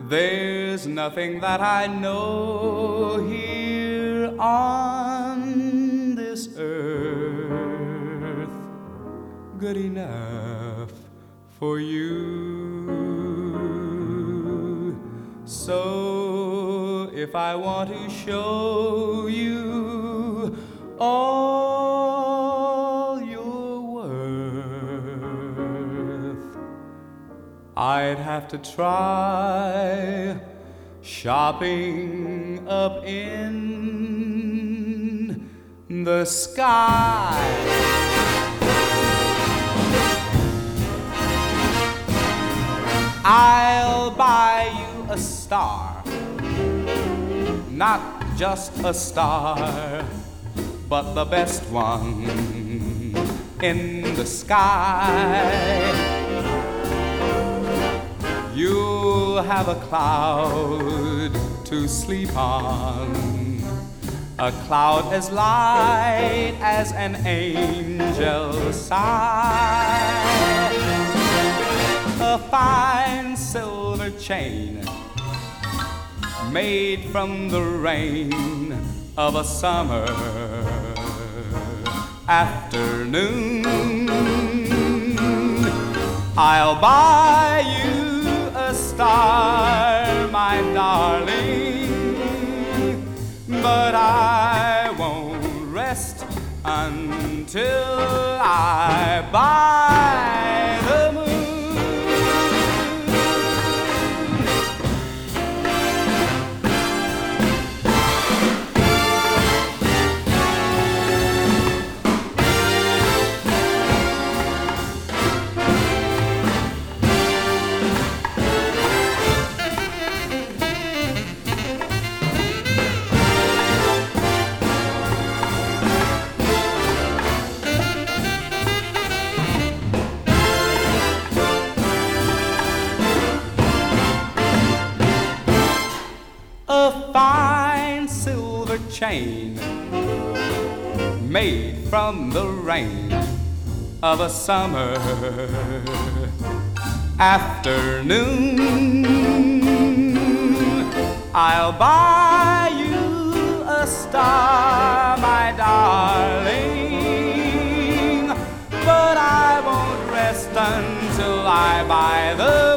There's nothing that I know here on this earth good enough for you. So if I want to show you all you're worth, I'd have to try shopping up in the sky. I'll buy you a star, not just a star, but the best one in the sky. You'll have a cloud to sleep on, a cloud as light as an angel's sigh. A fine silver chain made from the rain of a summer afternoon. I'll buy you a star, my darling, but I won't rest until I buy the moon. A fine silver chain made from the rain of a summer afternoon. I'll buy you a star, my darling, but I won't rest until I buy the